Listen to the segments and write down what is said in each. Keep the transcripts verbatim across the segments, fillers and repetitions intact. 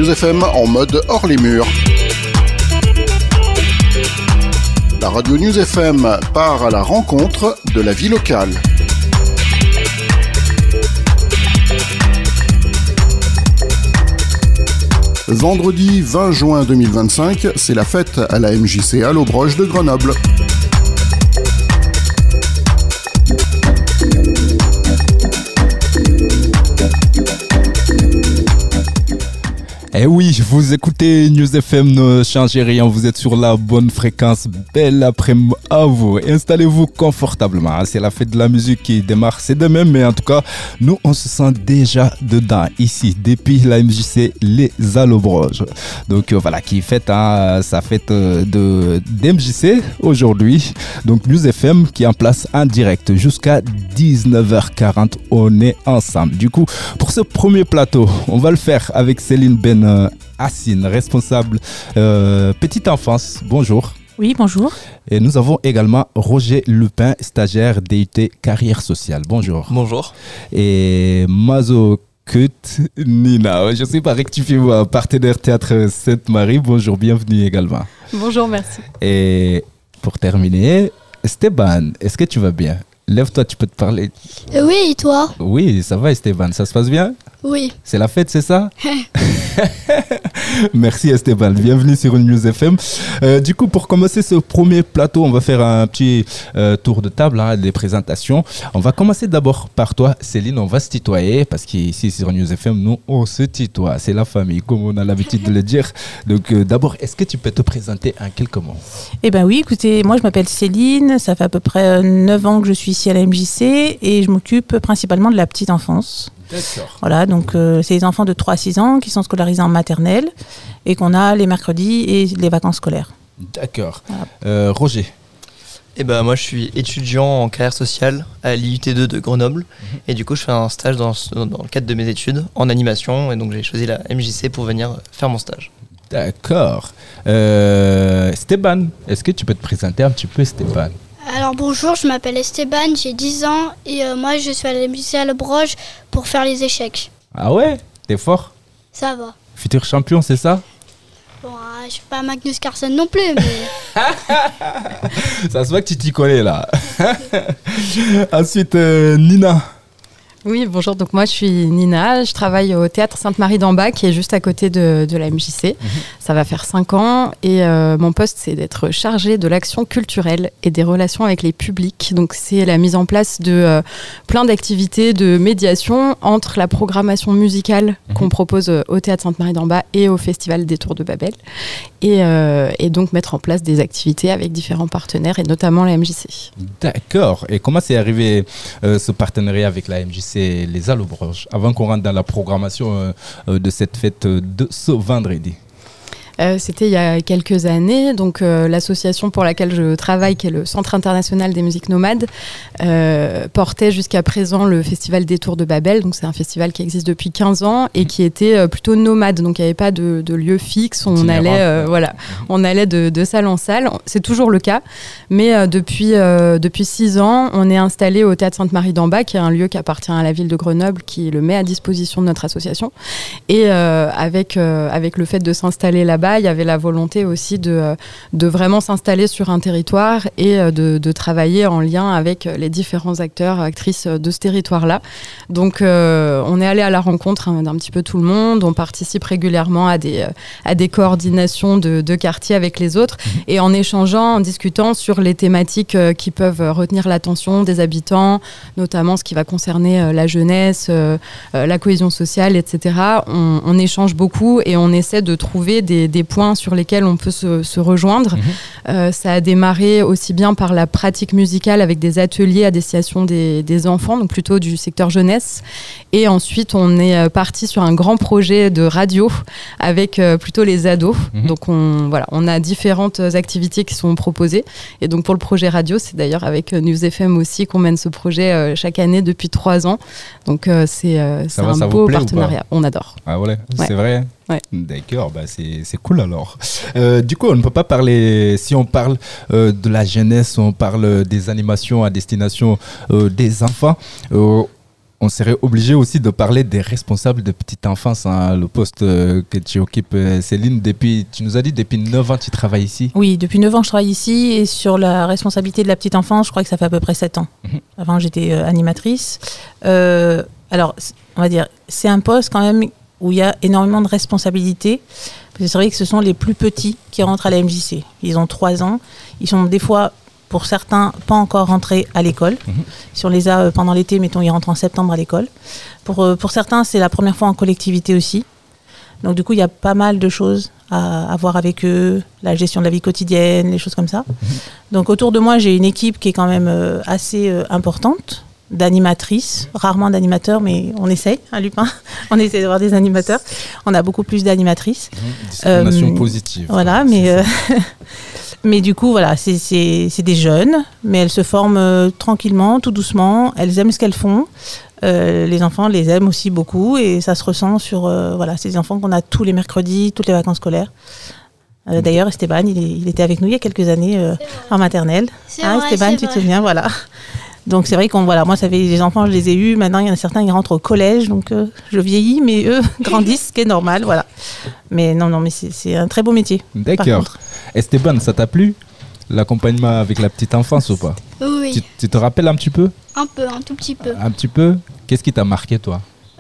News F M en mode hors les murs. La radio News F M part à la rencontre de la vie locale. Vendredi vingt juin deux mille vingt-cinq, c'est la fête à la M J C Allobroge de Grenoble. Eh oui, vous écoutez News F M, ne changez rien, vous êtes sur la bonne fréquence. Belle après-midi à vous. Installez-vous confortablement. C'est la fête de la musique qui démarre, c'est demain, mais en tout cas, nous, on se sent déjà dedans, ici, depuis la M J C Les Allobroges. Donc euh, voilà, qui fête hein, sa fête de d'M J C aujourd'hui. Donc News F M qui est en place en direct jusqu'à dix-neuf heures quarante. On est ensemble. Du coup, pour ce premier plateau, on va le faire avec Céline Ben Euh, Assine, responsable euh, petite enfance. Bonjour. Oui, bonjour. Et nous avons également Roger Lupin, stagiaire D U T Carrière Sociale. Bonjour. Bonjour. Et Mazo Kut Nina, je ne sais pas rectifier moi, partenaire Théâtre Sainte-Marie. Bonjour, bienvenue également. Bonjour, merci. Et pour terminer, Esteban, est-ce que tu vas bien? Lève-toi, tu peux te parler. Euh, oui, et toi? Oui, ça va Esteban, ça se passe bien? Oui. C'est la fête, c'est ça? Merci Esteban, bienvenue sur News F M. Euh, du coup, pour commencer ce premier plateau, on va faire un petit euh, tour de table, hein, des présentations. On va commencer d'abord par toi, Céline, on va se tutoyer parce qu'ici sur News F M, nous, on se tutoie. C'est la famille, comme on a l'habitude de le dire. Donc euh, d'abord, est-ce que tu peux te présenter en quelques mots? Eh bien oui, écoutez, moi je m'appelle Céline, ça fait à peu près neuf ans que je suis ici à la M J C et je m'occupe principalement de la petite enfance. D'accord. Voilà, donc euh, c'est les enfants de trois à six ans qui sont scolarisés en maternelle et qu'on a les mercredis et les vacances scolaires. D'accord. Voilà. Euh, Roger. Et ben moi je suis étudiant en carrière sociale à l'I U T deux de Grenoble mmh. et du coup je fais un stage dans, dans le cadre de mes études en animation et donc j'ai choisi la M J C pour venir faire mon stage. D'accord. Euh, Esteban, est-ce que tu peux te présenter un petit peu Esteban? Alors bonjour, je m'appelle Esteban, j'ai dix ans et euh, moi je suis à la M J C Allobroge pour faire les échecs. Ah ouais? T'es fort? Ça va. Futur champion, c'est ça? Bon, euh, je suis pas Magnus Carlsen non plus, mais... Ça se voit que tu t'y connais là. Ensuite, euh, Nina. Oui, bonjour. Donc moi, je suis Nina. Je travaille au Théâtre Sainte-Marie d'Amba, qui est juste à côté de, de la M J C. Mmh. Ça va faire cinq ans. Et euh, mon poste, c'est d'être chargée de l'action culturelle et des relations avec les publics. Donc c'est la mise en place de euh, plein d'activités de médiation entre la programmation musicale mmh. qu'on propose au Théâtre Sainte-Marie d'Amba et au Festival des Tours de Babel. Et, euh, et donc mettre en place des activités avec différents partenaires et notamment la M J C. D'accord. Et comment c'est arrivé euh, ce partenariat avec la M J C? C'est les Allobroges, avant qu'on rentre dans la programmation euh, de cette fête de ce vendredi. Euh, c'était il y a quelques années, donc euh, l'association pour laquelle je travaille, qui est le Centre international des musiques nomades, euh, portait jusqu'à présent le Festival des Tours de Babel. Donc c'est un festival qui existe depuis quinze ans et qui était euh, plutôt nomade, donc il n'y avait pas de, de lieu fixe. On allait, euh, voilà, on allait de, de salle en salle. C'est toujours le cas, mais euh, depuis euh, depuis six ans, on est installé au Théâtre Sainte-Marie d'Amba, qui est un lieu qui appartient à la ville de Grenoble, qui le met à disposition de notre association. Et euh, avec euh, avec le fait de s'installer là-bas, il y avait la volonté aussi de, de vraiment s'installer sur un territoire et de, de travailler en lien avec les différents acteurs, actrices de ce territoire-là. Donc euh, on est allé à la rencontre hein, d'un petit peu tout le monde, on participe régulièrement à des, à des coordinations de, de quartier avec les autres et en échangeant, en discutant sur les thématiques qui peuvent retenir l'attention des habitants, notamment ce qui va concerner la jeunesse, la cohésion sociale, et cetera. On, on échange beaucoup et on essaie de trouver des des points sur lesquels on peut se, se rejoindre. Mmh. Euh, ça a démarré aussi bien par la pratique musicale avec des ateliers à destination des, des enfants, donc plutôt du secteur jeunesse. Et ensuite, on est parti sur un grand projet de radio avec euh, plutôt les ados. Mmh. Donc, on, voilà, on a différentes activités qui sont proposées. Et donc, pour le projet radio, c'est d'ailleurs avec News F M aussi qu'on mène ce projet euh, chaque année depuis trois ans. Donc, euh, c'est, euh, c'est va, un beau partenariat. On adore. Ah ouais, ouais. C'est vrai. Ouais. D'accord, bah c'est, c'est cool alors. Euh, du coup, on ne peut pas parler, si on parle euh, de la jeunesse, on parle des animations à destination euh, des enfants. Euh, on serait obligé aussi de parler des responsables de petite enfance, hein, le poste euh, que tu occupes, euh, Céline. Depuis, tu nous as dit depuis neuf ans tu travailles ici. Oui, depuis neuf ans je travaille ici et sur la responsabilité de la petite enfance, je crois que ça fait à peu près sept ans. Mmh. Avant j'étais euh, animatrice. Euh, alors, on va dire, c'est un poste quand même où il y a énormément de responsabilités. Parce que c'est vrai que ce sont les plus petits qui rentrent à la M J C. Ils ont trois ans. Ils sont des fois, pour certains, pas encore rentrés à l'école. Mmh. Si on les a euh, pendant l'été, mettons, ils rentrent en septembre à l'école. Pour, euh, pour certains, c'est la première fois en collectivité aussi. Donc du coup, il y a pas mal de choses à, à voir avec eux, la gestion de la vie quotidienne, les choses comme ça. Mmh. Donc autour de moi, j'ai une équipe qui est quand même euh, assez euh, importante, d'animatrices, rarement d'animateurs, mais on essaye, hein, Lupin. On essaie d'avoir des animateurs. On a beaucoup plus d'animatrices. Mmh, discrimination euh, positive. Voilà, mais, euh, mais du coup, voilà, c'est, c'est, c'est des jeunes, mais elles se forment euh, tranquillement, tout doucement. Elles aiment ce qu'elles font. Euh, les enfants les aiment aussi beaucoup et ça se ressent sur euh, voilà, ces enfants qu'on a tous les mercredis, toutes les vacances scolaires. Euh, d'ailleurs, Esteban, il, est, il était avec nous il y a quelques années euh, en maternelle. C'est hein, vrai, Esteban, c'est tu vrai. te souviens, voilà. Donc c'est vrai qu'on voilà, moi ça fait les enfants, je les ai eus. Maintenant il y en a certains qui rentrent au collège, donc euh, je vieillis, mais eux grandissent, ce qui est normal, voilà. Mais non non, mais c'est, c'est un très beau métier. D'accord. Esteban, ça t'a plu l'accompagnement avec la petite enfance ou pas? Oui, tu, tu te rappelles un petit peu? un peu, un tout petit peu. Un petit peu. Qu'est-ce qui t'a marqué toi? Euh...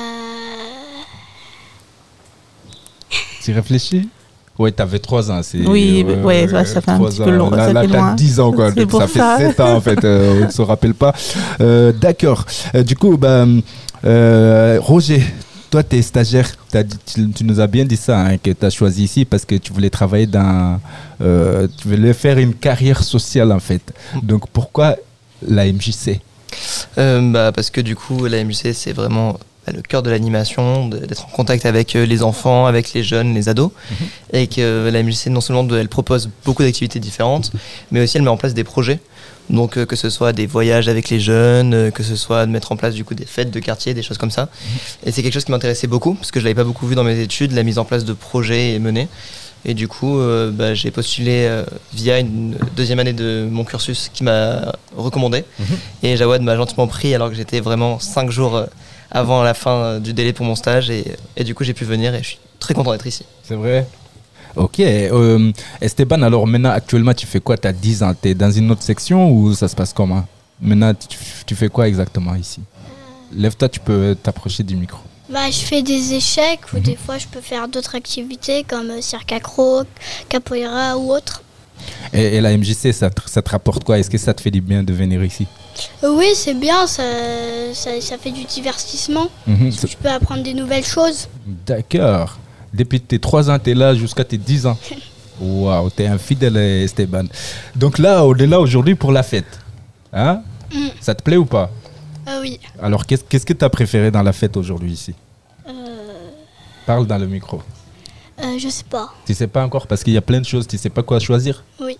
Tu réfléchis? Ouais, t'avais trois ans. C'est, oui, euh, ouais, ouais, ça fait un petit ans. peu long. Là, ça là fait t'as loin. dix ans, quoi. C'est Donc, pour ça, ça fait sept ans, en fait. Euh, on ne se rappelle pas. Euh, d'accord. Euh, du coup, bah, euh, Roger, toi, tu es stagiaire. T'as dit, tu, tu nous as bien dit ça, hein, que tu as choisi ici parce que tu voulais travailler dans. Euh, tu voulais faire une carrière sociale, en fait. Donc, pourquoi la M J C? euh, bah, Parce que du coup, la M J C, c'est vraiment le cœur de l'animation, de, d'être en contact avec les enfants, avec les jeunes, les ados. Mmh. Et que la M J C, non seulement de, elle propose beaucoup d'activités différentes, mais aussi elle met en place des projets. Donc euh, que ce soit des voyages avec les jeunes, euh, que ce soit de mettre en place du coup des fêtes de quartier, des choses comme ça. Mmh. Et c'est quelque chose qui m'intéressait beaucoup, parce que je ne l'avais pas beaucoup vu dans mes études, la mise en place de projets et menés. Et du coup, euh, bah, j'ai postulé euh, via une deuxième année de mon cursus qui m'a recommandé. Mmh. Et Jawad m'a gentiment pris alors que j'étais vraiment cinq jours euh, avant la fin du délai pour mon stage. Et, et du coup, j'ai pu venir et je suis très content d'être ici. C'est vrai? Ok. Euh, Esteban, alors maintenant, actuellement, tu fais quoi? Tu as dix ans. Tu es dans une autre section ou ça se passe comment? Maintenant, tu, tu fais quoi exactement ici? Lève-toi, tu peux t'approcher du micro. Bah, je fais des échecs ou mmh. des fois je peux faire d'autres activités comme euh, cirque accro, capoeira ou autre. Et, et la M J C, ça te, ça te rapporte quoi? Est-ce que ça te fait du bien de venir ici? euh, Oui, c'est bien, ça, ça, ça fait du divertissement. Mmh. Je, je peux apprendre des nouvelles choses. D'accord. Depuis tes trois ans, tu es là jusqu'à tes dix ans. Waouh, tu es un fidèle, Esteban. Donc là, on est là aujourd'hui pour la fête. Hein? Mmh. Ça te plaît ou pas? Euh, oui. Alors, qu'est-ce, qu'est-ce que tu as préféré dans la fête aujourd'hui ici? euh... Parle dans le micro. Euh, je sais pas. Tu sais pas encore parce qu'il y a plein de choses, tu sais pas quoi choisir? Oui.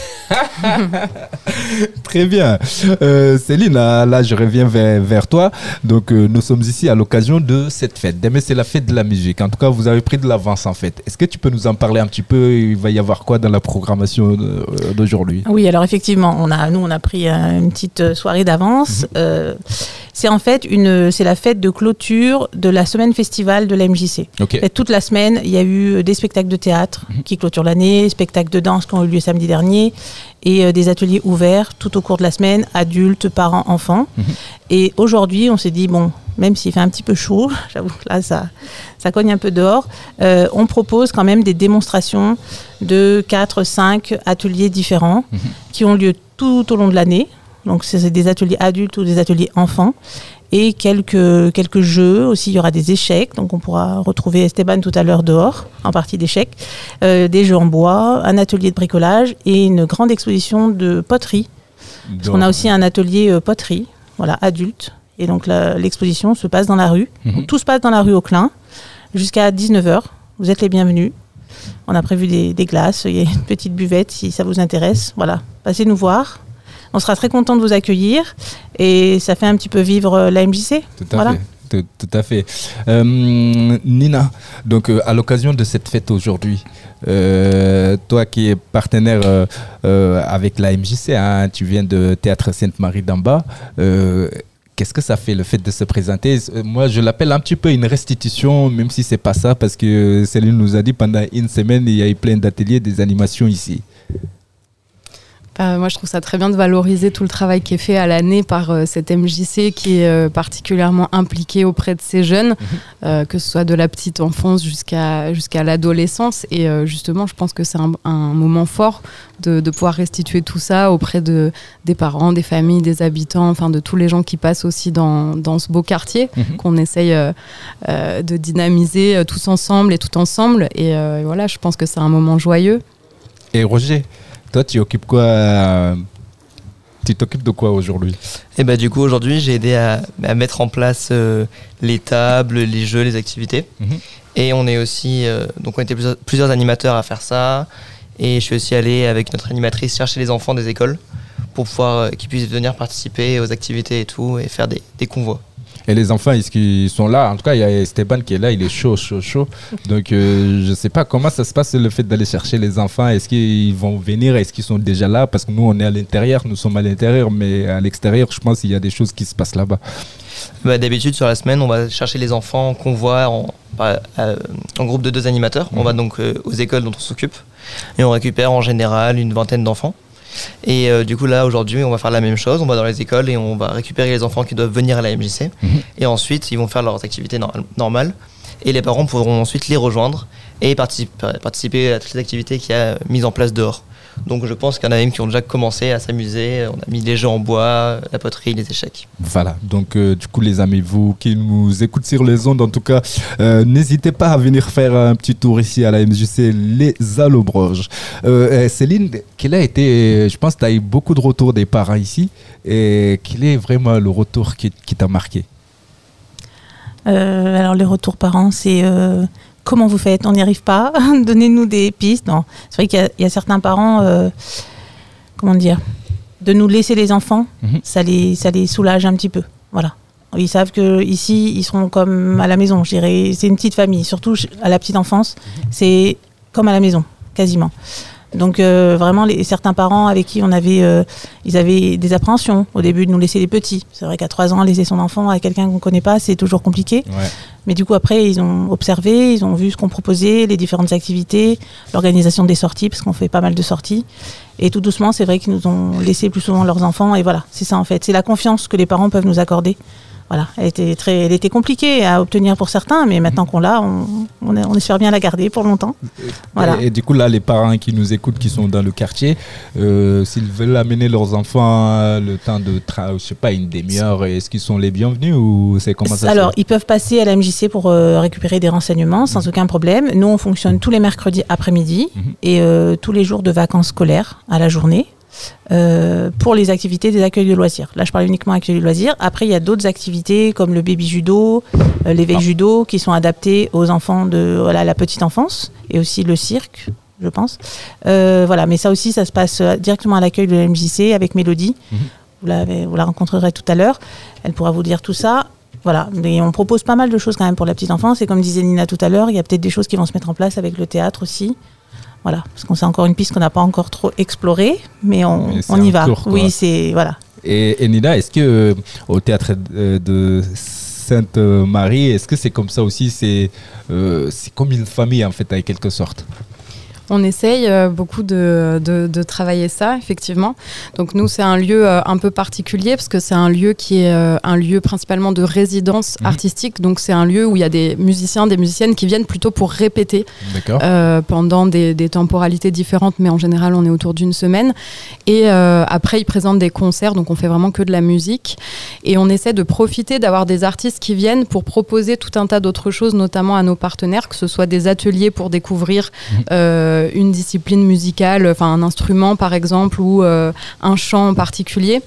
Très bien. Euh, Céline, là, là, je reviens vers, vers toi. Donc, euh, nous sommes ici à l'occasion de cette fête. Demain, c'est la fête de la musique. En tout cas, vous avez pris de l'avance en fait. Est-ce que tu peux nous en parler un petit peu? Il va y avoir quoi dans la programmation d'aujourd'hui? Oui, alors effectivement, on a, nous, on a pris une petite soirée d'avance. Mmh. Euh, c'est en fait une, c'est la fête de clôture de la semaine festival de la M J C. Okay. Et toute la semaine, il y a eu des spectacles de théâtre mmh. qui clôturent l'année, spectacles de danse qui ont eu lieu samedi dernier et euh, des ateliers ouverts tout au cours de la semaine, adultes, parents, enfants. Mmh. Et aujourd'hui, on s'est dit, bon, même s'il fait un petit peu chaud, j'avoue que là, ça, ça cogne un peu dehors, euh, on propose quand même des démonstrations de quatre cinq ateliers différents mmh. qui ont lieu tout au long de l'année. Donc, c'est des ateliers adultes ou des ateliers enfants. Et quelques, quelques jeux aussi, il y aura des échecs, donc on pourra retrouver Esteban tout à l'heure dehors, en partie d'échecs, euh, des jeux en bois, un atelier de bricolage et une grande exposition de poterie. Donc, parce qu'on a aussi un atelier euh, poterie, voilà, adulte, et donc la, l'exposition se passe dans la rue. Mm-hmm. Donc, tout se passe dans la rue Auclin, jusqu'à dix-neuf heures, vous êtes les bienvenus. On a prévu des, des glaces, il y a une petite buvette si ça vous intéresse, voilà, passez nous voir. On sera très content de vous accueillir et ça fait un petit peu vivre la M J C. Tout à voilà. fait. Tout, tout à fait. Euh, Nina, donc euh, à l'occasion de cette fête aujourd'hui, euh, toi qui es partenaire euh, euh, avec la M J C, hein, tu viens de Théâtre Sainte-Marie d'en bas, euh, qu'est-ce que ça fait le fait de se présenter? Moi, je l'appelle un petit peu une restitution, même si c'est pas ça, parce que Céline nous a dit pendant une semaine, il y a eu plein d'ateliers, des animations ici. Euh, moi, je trouve ça très bien de valoriser tout le travail qui est fait à l'année par euh, cette M J C qui est euh, particulièrement impliquée auprès de ces jeunes, mmh. euh, que ce soit de la petite enfance jusqu'à, jusqu'à l'adolescence. Et euh, justement, je pense que c'est un, un moment fort de, de pouvoir restituer tout ça auprès de, des parents, des familles, des habitants, enfin de tous les gens qui passent aussi dans, dans ce beau quartier mmh. qu'on essaye euh, euh, de dynamiser euh, tous ensemble et tout ensemble. Et, euh, et voilà, je pense que c'est un moment joyeux. Et Roger, toi, tu occupes quoi euh, Tu t'occupes de quoi aujourd'hui? Et bah, du coup, aujourd'hui, j'ai aidé à, à mettre en place euh, les tables, les jeux, les activités. Mmh. Et on est aussi, euh, donc on était plusieurs, plusieurs animateurs à faire ça. Et je suis aussi allé avec notre animatrice chercher les enfants des écoles pour pouvoir euh, qu'ils puissent venir participer aux activités et tout et faire des, des convois. Et les enfants, est-ce qu'ils sont là? En tout cas, il y a Esteban qui est là, il est chaud, chaud, chaud. Donc, euh, je ne sais pas comment ça se passe le fait d'aller chercher les enfants. Est-ce qu'ils vont venir? Est-ce qu'ils sont déjà là? Parce que nous, on est à l'intérieur, nous sommes à l'intérieur, mais à l'extérieur, je pense qu'il y a des choses qui se passent là-bas. Bah, d'habitude, sur la semaine, on va chercher les enfants en convoi, en, euh, en groupe de deux animateurs. Mmh. On va donc euh, aux écoles dont on s'occupe et on récupère en général une vingtaine d'enfants. Et euh, du coup là aujourd'hui on va faire la même chose, on va dans les écoles et on va récupérer les enfants qui doivent venir à la M J C mmh. et ensuite ils vont faire leurs activités no- normales et les parents pourront ensuite les rejoindre et participer, participer à toutes les activités qu'il y a mises en place dehors. Donc je pense qu'il y en a même qui ont déjà commencé à s'amuser, on a mis les jeux en bois, la poterie, les échecs. Voilà, donc euh, du coup les amis, vous qui nous écoutez sur les ondes en tout cas, euh, n'hésitez pas à venir faire un petit tour ici à la M J C Les Allobroges. Euh, Céline, quel a été, je pense que tu as eu beaucoup de retours des parents ici, et quel est vraiment le retour qui, qui t'a marqué? euh, Alors les retours parents, c'est... Euh Comment vous faites? On n'y arrive pas. Donnez-nous des pistes. Non. C'est vrai qu'il y a, il y a certains parents, euh, comment dire, de nous laisser les enfants, mmh. ça les, ça les soulage un petit peu. Voilà. Ils savent qu'ici, ils seront comme à la maison. Je dirais, c'est une petite famille. Surtout à la petite enfance, mmh. c'est comme à la maison, quasiment. Donc euh, vraiment, les, certains parents avec qui on avait, euh, ils avaient des appréhensions au début de nous laisser les petits. C'est vrai qu'à trois ans, laisser son enfant à quelqu'un qu'on ne connaît pas, c'est toujours compliqué. Ouais. Mais du coup, après, ils ont observé, ils ont vu ce qu'on proposait, les différentes activités, l'organisation des sorties, parce qu'on fait pas mal de sorties. Et tout doucement, c'est vrai qu'ils nous ont laissé plus souvent leurs enfants. Et voilà, c'est ça en fait. C'est la confiance que les parents peuvent nous accorder. Voilà, elle était, très, elle était compliquée à obtenir pour certains, mais maintenant qu'on l'a, on, on, on espère bien la garder pour longtemps. Voilà. Et, et du coup, là, les parents qui nous écoutent, qui sont dans le quartier, euh, s'ils veulent amener leurs enfants le temps de, tra- je sais pas, une demi-heure, est-ce qu'ils sont les bienvenus ou c'est comment ça? Alors, ils peuvent passer à la M J C pour euh, récupérer des renseignements sans mmh. aucun problème. Nous, on fonctionne tous les mercredis après-midi mmh. et euh, tous les jours de vacances scolaires à la journée. Euh, pour les activités des accueils de loisirs. Là, je parle uniquement accueils de loisirs. Après, il y a d'autres activités comme le baby judo, euh, l'éveil ah. judo, qui sont adaptés aux enfants de voilà, la petite enfance, et aussi le cirque, je pense. Euh, voilà, mais ça aussi, ça se passe directement à l'accueil de la M J C avec Mélodie. Mm-hmm. Vous, l'avez, vous la rencontrerez tout à l'heure. Elle pourra vous dire tout ça. Voilà, mais on propose pas mal de choses quand même pour la petite enfance. Et comme disait Nina tout à l'heure, il y a peut-être des choses qui vont se mettre en place avec le théâtre aussi. Voilà, parce qu'on c'est encore une piste qu'on n'a pas encore trop explorée, mais on, mais on y va. Tour, oui, c'est voilà. Et, et Nina, est-ce que euh, au théâtre de, de Sainte-Marie, est-ce que c'est comme ça aussi? C'est euh, c'est comme une famille en fait, en quelque sorte. On essaye euh, beaucoup de, de, de travailler ça, effectivement. Donc nous, c'est un lieu euh, un peu particulier parce que c'est un lieu qui est euh, un lieu principalement de résidence mmh. artistique. Donc c'est un lieu où il y a des musiciens, des musiciennes qui viennent plutôt pour répéter euh, pendant des, des temporalités différentes, mais en général, on est autour d'une semaine. Et euh, après, ils présentent des concerts, donc on fait vraiment que de la musique. Et on essaie de profiter d'avoir des artistes qui viennent pour proposer tout un tas d'autres choses, notamment à nos partenaires, que ce soit des ateliers pour découvrir mmh. euh, une discipline musicale, enfin un instrument par exemple ou euh, un chant en particulier.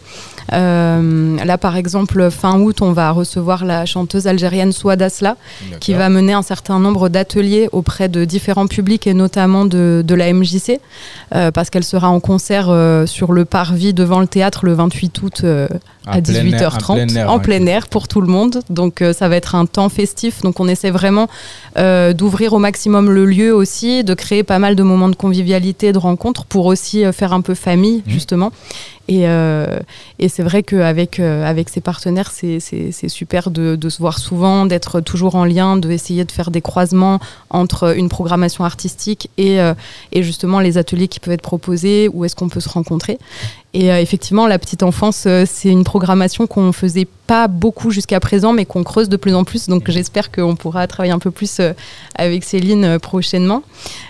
Euh, là par exemple fin août on va recevoir la chanteuse algérienne Souad Asla D'accord. qui va mener un certain nombre d'ateliers auprès de différents publics et notamment de, de la M J C euh, parce qu'elle sera en concert euh, sur le parvis devant le théâtre le vingt-huit août euh, à dix-huit heures trente en plein air, en plein air pour tout le monde, donc euh, ça va être un temps festif, donc on essaie vraiment euh, d'ouvrir au maximum le lieu aussi, de créer pas mal de moments de convivialité, de rencontres pour aussi euh, faire un peu famille mmh. justement. Et, euh, et c'est vrai qu'avec euh, avec ces partenaires, c'est, c'est, c'est super de, de se voir souvent, d'être toujours en lien, d'essayer de faire des croisements entre une programmation artistique et, euh, et justement les ateliers qui peuvent être proposés, où est-ce qu'on peut se rencontrer. Et euh, effectivement, la petite enfance, euh, c'est une programmation qu'on faisait pas beaucoup jusqu'à présent, mais qu'on creuse de plus en plus. Donc j'espère qu'on pourra travailler un peu plus euh, avec Céline euh, prochainement.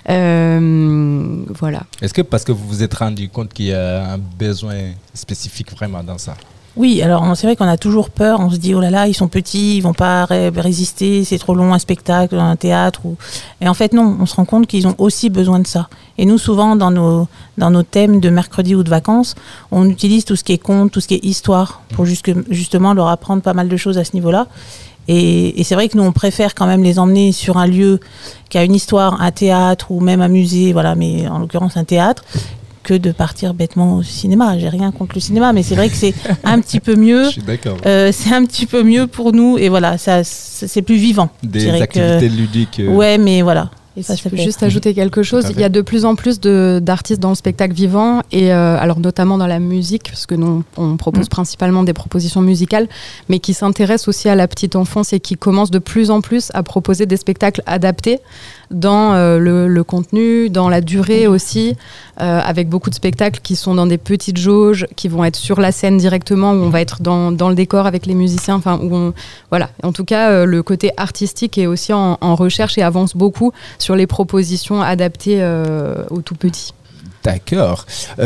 Euh, voilà. Est-ce que parce que vous vous êtes rendu compte qu'il y a un besoin spécifique vraiment dans ça? Oui, alors c'est vrai qu'on a toujours peur, on se dit oh là là, ils sont petits, ils vont pas ré- résister, c'est trop long un spectacle, un théâtre. Ou... Et en fait non, on se rend compte qu'ils ont aussi besoin de ça. Et nous souvent dans nos, dans nos thèmes de mercredi ou de vacances, on utilise tout ce qui est conte, tout ce qui est histoire, pour jusque, justement leur apprendre pas mal de choses à ce niveau-là. Et, et c'est vrai que nous on préfère quand même les emmener sur un lieu qui a une histoire, un théâtre ou même un musée, voilà, mais en l'occurrence un théâtre, que de partir bêtement au cinéma. J'ai rien contre le cinéma, mais c'est vrai que c'est un petit peu mieux. Je suis d'accord. Euh, c'est un petit peu mieux pour nous et voilà, ça, c'est plus vivant. Des activités que... ludiques. Euh... Ouais, mais voilà. Et ça, si je peux juste ajouter quelque chose, il y a de plus en plus de, d'artistes dans le spectacle vivant, et euh, alors notamment dans la musique, parce que nous on propose mmh. principalement des propositions musicales, mais qui s'intéressent aussi à la petite enfance et qui commencent de plus en plus à proposer des spectacles adaptés dans euh, le, le contenu, dans la durée aussi, euh, avec beaucoup de spectacles qui sont dans des petites jauges, qui vont être sur la scène directement, où on va être dans, dans le décor avec les musiciens, enfin où on, voilà. En tout cas, euh, le côté artistique est aussi en, en recherche et avance beaucoup sur les propositions adaptées euh, aux tout petits. D'accord.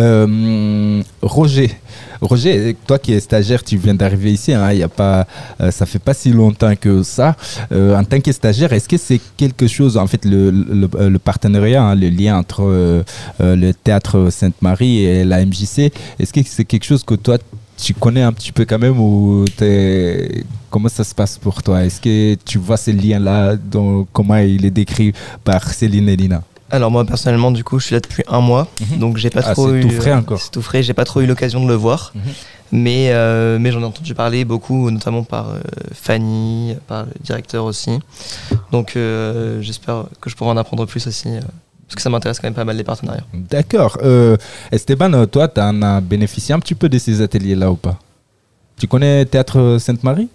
Euh, Roger, Roger, toi qui es stagiaire, tu viens d'arriver ici, hein, y a pas, euh, ça fait pas si longtemps que ça. Euh, en tant que stagiaire, est-ce que c'est quelque chose, en fait, le, le, le partenariat, hein, le lien entre euh, le Théâtre Sainte-Marie et la M J C, est-ce que c'est quelque chose que toi, tu connais un petit peu quand même, ou t'es... Comment ça se passe pour toi? Est-ce que tu vois ces liens-là, dans, comment il est décrit par Céline et Lina? Alors moi personnellement, du coup, je suis là depuis un mois, mmh. donc j'ai pas ah, trop c'est eu. Tout frais encore. C'est tout frais. J'ai pas trop eu l'occasion de le voir, mmh. mais euh, mais j'en ai entendu parler beaucoup, notamment par euh, Fanny, par le directeur aussi. Donc euh, j'espère que je pourrai en apprendre plus aussi. Euh, Parce que ça m'intéresse quand même pas mal les partenariats. D'accord. Euh, Esteban, toi, tu en as bénéficié un petit peu de ces ateliers-là ou pas? Tu connais Théâtre Sainte-Marie?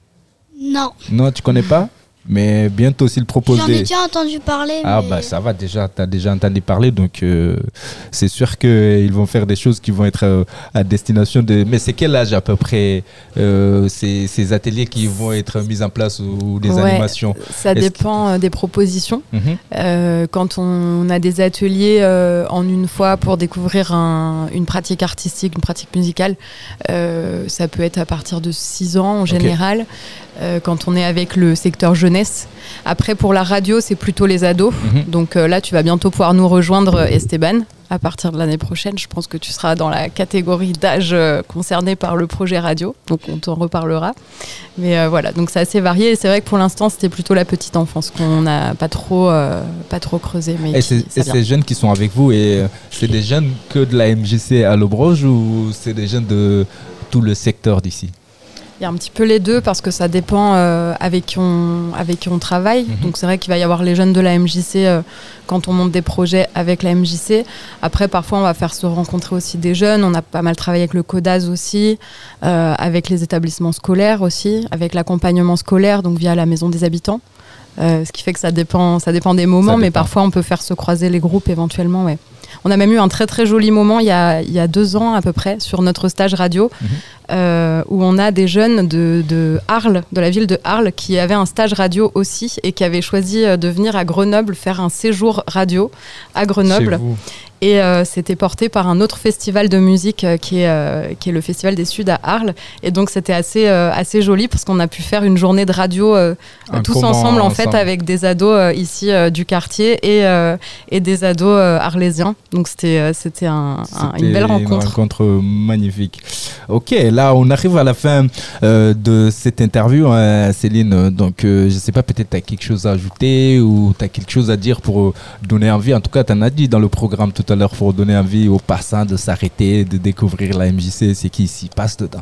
Non. Non, tu connais pas? Mais bientôt aussi le proposer. J'en ai déjà entendu parler. Ah mais... bah ça va déjà, tu as déjà entendu parler, donc euh, c'est sûr qu'ils vont faire des choses qui vont être euh, à destination de... Mais c'est quel âge à peu près euh, ces, ces ateliers qui vont être mis en place ou, ou des ouais, animations? Ça Est-ce dépend que... des propositions. Mm-hmm. Euh, quand on a des ateliers euh, en une fois pour découvrir un, une pratique artistique, une pratique musicale, euh, ça peut être à partir de six ans en général. Okay. Euh, quand on est avec le secteur jeunesse. Après, pour la radio, c'est plutôt les ados. Mmh. Donc euh, là, tu vas bientôt pouvoir nous rejoindre, Esteban, à partir de l'année prochaine. Je pense que tu seras dans la catégorie d'âge euh, concernée par le projet radio. Donc on t'en reparlera. Mais euh, voilà, donc c'est assez varié. Et c'est vrai que pour l'instant, c'était plutôt la petite enfance qu'on n'a pas trop, euh, pas trop creusé. Mais et qui, c'est, et ces jeunes qui sont avec vous, et, euh, c'est des jeunes que de la M J C à l'Aubroge ou c'est des jeunes de tout le secteur d'ici? Il y a un petit peu les deux parce que ça dépend euh, avec, qui on, avec qui on travaille. Mmh. Donc c'est vrai qu'il va y avoir les jeunes de la M J C euh, quand on monte des projets avec la M J C. Après, parfois, on va faire se rencontrer aussi des jeunes. On a pas mal travaillé avec le CODAS aussi, euh, avec les établissements scolaires aussi, avec l'accompagnement scolaire, donc via la Maison des Habitants. Euh, ce qui fait que ça dépend, ça dépend des moments, mais parfois on peut faire se croiser les groupes éventuellement. Ouais. On a même eu un très très joli moment il y a, il y a deux ans à peu près sur notre stage radio mmh. euh, où on a des jeunes de, de Arles, de la ville de Arles qui avaient un stage radio aussi et qui avaient choisi de venir à Grenoble faire un séjour radio à Grenoble. Et euh, c'était porté par un autre festival de musique euh, qui, est, euh, qui est le Festival des Suds à Arles. Et donc c'était assez, euh, assez joli parce qu'on a pu faire une journée de radio euh, tous ensemble, en fait, avec des ados euh, ici euh, du quartier et, euh, et des ados euh, arlésiens. Donc c'était, euh, c'était, un, un, c'était une belle rencontre. Une rencontre magnifique. Ok, là on arrive à la fin euh, de cette interview, hein, Céline. Donc euh, je ne sais pas, peut-être tu as quelque chose à ajouter ou tu as quelque chose à dire pour donner envie. En tout cas, tu en as dit dans le programme tout à l'heure pour donner envie aux passants de s'arrêter, de découvrir la M J C, c'est qui s'y passe dedans.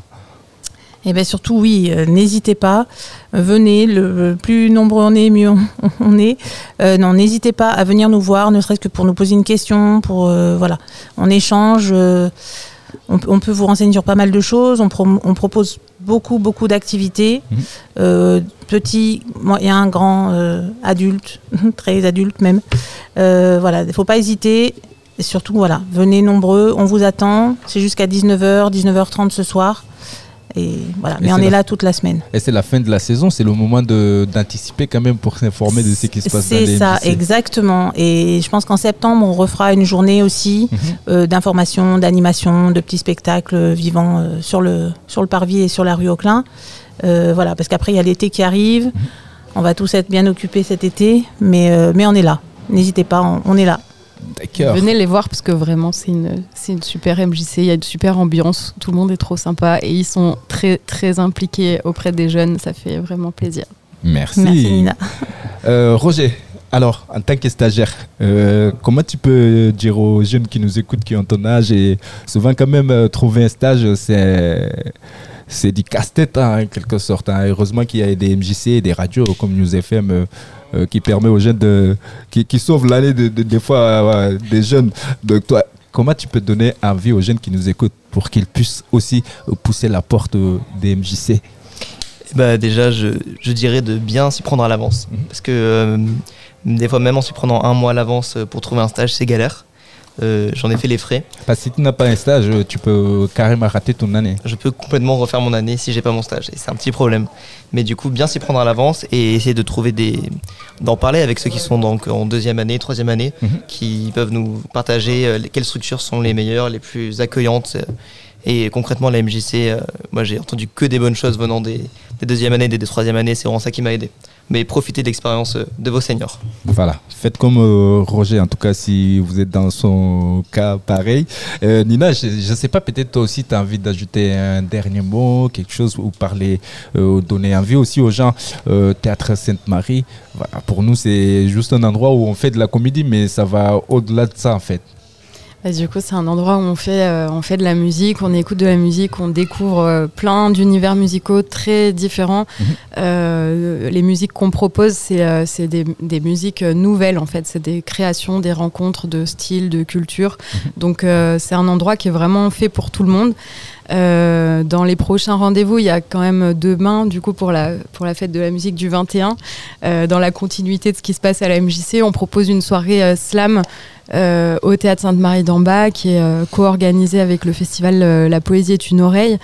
Et bien surtout, oui, euh, n'hésitez pas, euh, venez, le plus nombreux on est, mieux on, on est. Euh, non, n'hésitez pas à venir nous voir, ne serait-ce que pour nous poser une question, pour, euh, voilà, on échange. Euh, On, on peut vous renseigner sur pas mal de choses. On, pro, on propose beaucoup, beaucoup d'activités. Mmh. Euh, petits, moyens, grands, euh, adultes, très adultes même. Euh, voilà, il ne faut pas hésiter. Et surtout, voilà, venez nombreux. On vous attend. C'est jusqu'à dix-neuf heures, dix-neuf heures trente ce soir. Et voilà, mais et on est la... là toute la semaine. Et c'est la fin de la saison, c'est le moment de, d'anticiper quand même pour s'informer de ce qui se passe c'est dans les ça, M J C. Exactement. Et je pense qu'en septembre, on refera une journée aussi mm-hmm. euh, d'information, d'animation, de petits spectacles vivants euh, sur, le, sur le parvis et sur la rue Auclin. Euh, voilà, parce qu'après, il y a l'été qui arrive. Mm-hmm. On va tous être bien occupés cet été, mais, euh, mais on est là. N'hésitez pas, on, on est là. D'accord. Venez les voir parce que vraiment c'est une, c'est une super M J C, il y a une super ambiance, tout le monde est trop sympa et ils sont très très impliqués auprès des jeunes, ça fait vraiment plaisir. Merci. Merci Nina. Euh, Roger, alors en tant que stagiaire, euh, comment tu peux dire aux jeunes qui nous écoutent, qui ont ton âge et souvent quand même euh, trouver un stage c'est... C'est du casse-tête hein, en quelque sorte. Hein. Heureusement qu'il y a des M J C et des radios comme News F M euh, euh, qui permet aux jeunes de, qui, qui sauvent l'année de, de, des fois euh, des jeunes. Donc toi, comment tu peux donner envie aux jeunes qui nous écoutent pour qu'ils puissent aussi pousser la porte euh, des M J C? Bah déjà, je, je dirais de bien s'y prendre à l'avance. Mmh. Parce que euh, des fois, même en s'y prenant un mois à l'avance pour trouver un stage, c'est galère. Euh, j'en ai fait les frais. Parce que si tu n'as pas un stage, tu peux carrément rater ton année. Je peux complètement refaire mon année si j'ai pas mon stage. Et c'est un petit problème. Mais du coup, bien s'y prendre à l'avance et essayer de trouver des, d'en parler avec ceux qui sont donc en deuxième année, troisième année, mmh. qui peuvent nous partager euh, quelles structures sont les meilleures, les plus accueillantes. Et concrètement, la M J C, euh, moi j'ai entendu que des bonnes choses venant des, des deuxième années, des, des troisième années. C'est vraiment ça qui m'a aidé. Mais profitez de l'expérience de vos seniors. Voilà, faites comme euh, Roger, en tout cas si vous êtes dans son cas pareil. Euh, Nina, je ne sais pas, peut-être toi aussi tu as envie d'ajouter un dernier mot, quelque chose, ou parler, euh, donner envie aussi aux gens. Euh, Théâtre Sainte-Marie, voilà, pour nous c'est juste un endroit où on fait de la comédie, mais ça va au-delà de ça en fait. Et du coup, c'est un endroit où on fait, euh, on fait de la musique, on écoute de la musique, on découvre euh, plein d'univers musicaux très différents. Mmh. Euh, les musiques qu'on propose, c'est, euh, c'est des, des musiques nouvelles en fait, c'est des créations, des rencontres de styles, de cultures. Mmh. Donc euh, c'est un endroit qui est vraiment fait pour tout le monde. Euh, dans les prochains rendez-vous, il y a quand même demain, du coup, pour la, pour la fête de la musique du vingt et un, euh, dans la continuité de ce qui se passe à la M J C, on propose une soirée euh, slam euh, au Théâtre Sainte-Marie d'en Bas, qui est euh, co-organisée avec le festival euh, La Poésie est une oreille.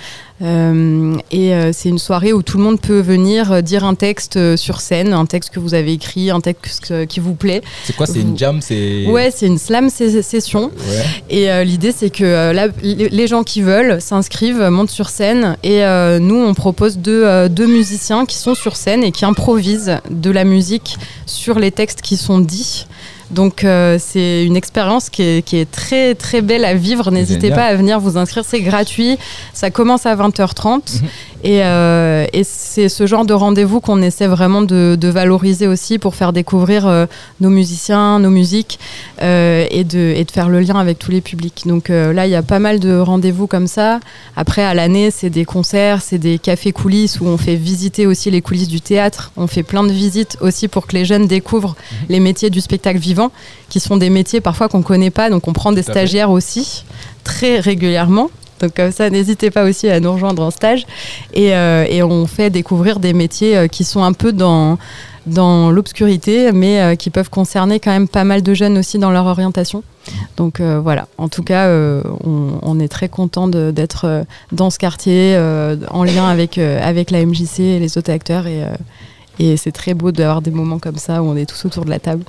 Euh, et euh, c'est une soirée où tout le monde peut venir euh, dire un texte euh, sur scène, un texte que vous avez écrit, un texte euh, qui vous plaît. C'est quoi, c'est vous... une jam c'est... Ouais, c'est une slam session. Ouais. Et euh, l'idée, c'est que euh, là, les gens qui veulent s'inscrivent, montent sur scène. Et euh, nous, on propose deux, euh, deux musiciens qui sont sur scène et qui improvisent de la musique sur les textes qui sont dits. Donc euh, c'est une expérience qui est, qui est très très belle à vivre. N'hésitez Génial. Pas à venir vous inscrire, c'est gratuit. Ça commence à vingt heures trente mmh. et, euh, et c'est ce genre de rendez-vous qu'on essaie vraiment de, de valoriser aussi pour faire découvrir euh, nos musiciens, nos musiques euh, et, de, et de faire le lien avec tous les publics. Donc euh, là, il y a pas mal de rendez-vous comme ça. Après, à l'année, c'est des concerts, c'est des cafés coulisses où on fait visiter aussi les coulisses du théâtre. On fait plein de visites aussi pour que les jeunes découvrent mmh. les métiers du spectacle vivant, qui sont des métiers parfois qu'on ne connaît pas, donc on prend des stagiaires aussi très régulièrement, donc comme ça n'hésitez pas aussi à nous rejoindre en stage et, euh, et on fait découvrir des métiers euh, qui sont un peu dans, dans l'obscurité mais euh, qui peuvent concerner quand même pas mal de jeunes aussi dans leur orientation. Donc euh, voilà, en tout cas euh, on, on est très content de, d'être euh, dans ce quartier euh, en lien avec, euh, avec la M J C et les autres acteurs et, euh, et c'est très beau d'avoir des moments comme ça où on est tous autour de la table.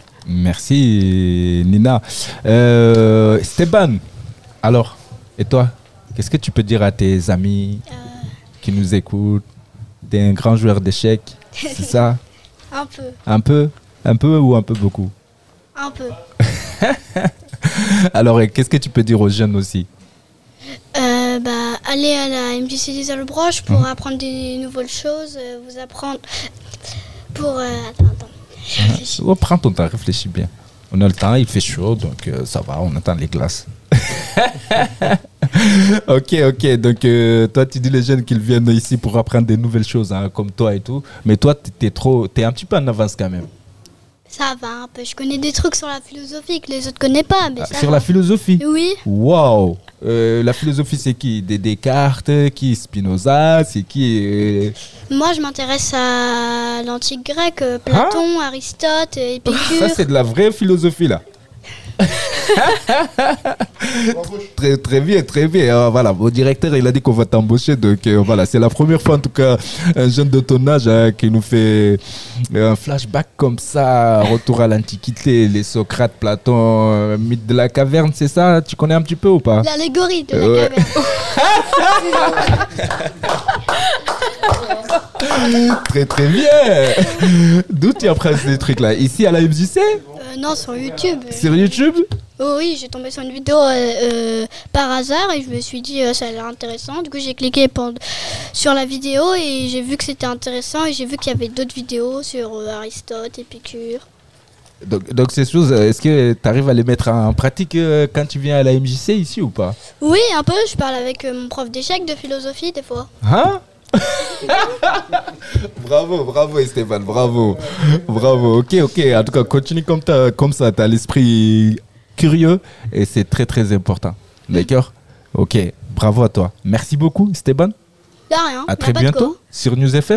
Merci Nina. Euh, Stéban, alors, et toi, qu'est-ce que tu peux dire à tes amis euh... qui nous écoutent? T'es un grand joueur d'échecs, c'est ça? Un peu. Un peu? Un peu ou un peu beaucoup? Un peu. Alors, qu'est-ce que tu peux dire aux jeunes aussi? Euh, bah, aller à la M J C des Allebroches pour mmh. apprendre des nouvelles choses, euh, vous apprendre pour... Euh, attends, attends. Oh, prends ton temps, réfléchis bien. On a le temps, il fait chaud, donc euh, ça va, on attend les glaces. ok, ok. Donc, euh, toi, tu dis les jeunes qu'ils viennent ici pour apprendre des nouvelles choses, hein, comme toi et tout. Mais toi, t'es trop, t'es un petit peu en avance quand même. Ça va un peu. Je connais des trucs sur la philosophie que les autres connaissent pas. Mais Ah, ça sur va. la philosophie? Oui. Waouh. Euh, la philosophie, c'est qui? Des Descartes, qui Spinoza, c'est qui euh, Moi, je m'intéresse à l'antique grec, euh, Platon, Aristote, Épicure. Ça, c'est de la vraie philosophie, là. Très, très bien, très bien. Euh, voilà, mon directeur, il a dit qu'on va t'embaucher. Donc, euh, voilà, c'est la première fois, en tout cas, un jeune de ton âge hein, qui nous fait euh, un flashback comme ça, retour à l'Antiquité, les Socrates, Platon, euh, mythe de la caverne, c'est ça? Tu connais un petit peu ou pas? L'allégorie de la Ouais. caverne. Très, très bien. D'où tu apprends ces trucs-là? Ici, à la M J C? Euh, non, sur YouTube. Sur YouTube? Oh oui, j'ai tombé sur une vidéo euh, euh, par hasard et je me suis dit euh, ça a l'air intéressant. Du coup, j'ai cliqué pendant- sur la vidéo et j'ai vu que c'était intéressant et j'ai vu qu'il y avait d'autres vidéos sur euh, Aristote, Épicure. Donc, donc ces choses, euh, est-ce que tu arrives à les mettre en pratique euh, quand tu viens à la M J C ici ou pas? Oui, un peu. Je parle avec euh, mon prof d'échecs de philosophie des fois. Hein? Bravo, bravo Esteban, bravo. Bravo, ok, ok. En tout cas, continue comme, t'as- comme ça, tu as l'esprit curieux et c'est très très important. D'accord? Ok, bravo à toi. Merci beaucoup Esteban. De rien. À y a très pas de bientôt quoi. sur News F M.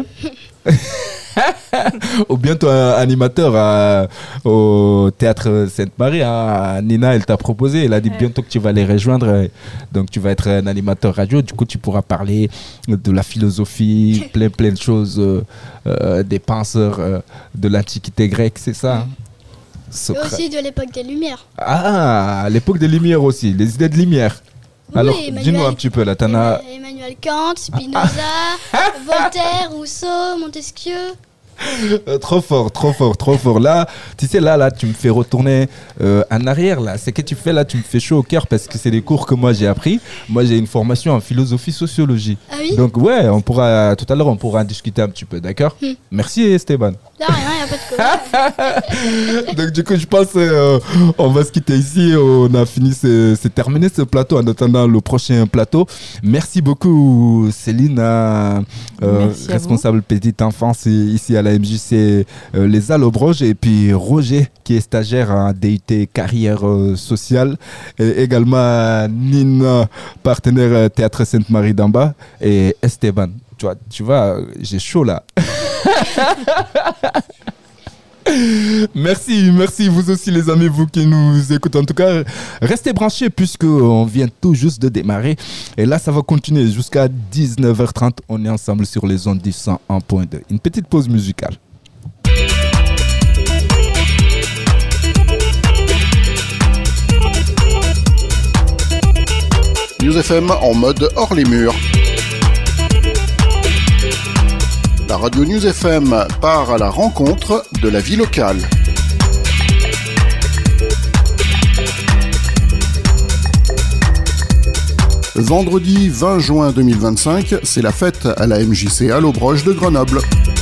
Ou bientôt un animateur à- au théâtre Sainte-Marie. Hein. Nina, elle t'a proposé. Elle a dit Ouais. bientôt que tu vas les rejoindre. Donc, tu vas être un animateur radio. Du coup, tu pourras parler de la philosophie, plein, plein de choses, euh, euh, des penseurs euh, de l'Antiquité grecque, c'est ça hein? Et Socrate. aussi de l'époque des Lumières. Ah, à l'époque des Lumières aussi, les idées de Lumière. Oui, Alors, Emmanuel- dis-nous un petit peu là. T'en as. Emmanuel Kant, Spinoza, Voltaire, Rousseau, Montesquieu. Euh, trop fort, trop fort, trop fort. Là, tu sais, là, là, tu me fais retourner euh, en arrière. Là, c'est que tu fais là, tu me fais chaud au cœur parce que c'est des cours que moi j'ai appris. Moi, j'ai une formation en philosophie sociologie. Ah oui. Donc ouais, on pourra tout à l'heure, on pourra en discuter un petit peu, d'accord? Hmm. Merci Esteban. De rien, y a pas de quoi. Donc du coup, je pense euh, on va se quitter ici. On a fini, ce- c'est terminé ce plateau en attendant le prochain plateau. Merci beaucoup Céline, euh, euh, Merci à responsable petite enfance ici à la M J C euh, Les Allobroges, et puis Roger qui est stagiaire en D U T carrière euh, sociale, et également Nina, partenaire euh, Théâtre Sainte-Marie d'en bas, et Esteban. Tu vois, tu vois, j'ai chaud là. Merci, merci vous aussi les amis, vous qui nous écoutez. En tout cas, restez branchés puisqu'on vient tout juste de démarrer. Et là, ça va continuer jusqu'à dix-neuf heures trente. On est ensemble sur les ondes du cent un point deux. Une petite pause musicale. News F M en mode hors les murs. La radio News F M part à la rencontre de la vie locale. Vendredi vingt juin deux mille vingt-cinq, c'est la fête à la M J C Allobroges de Grenoble.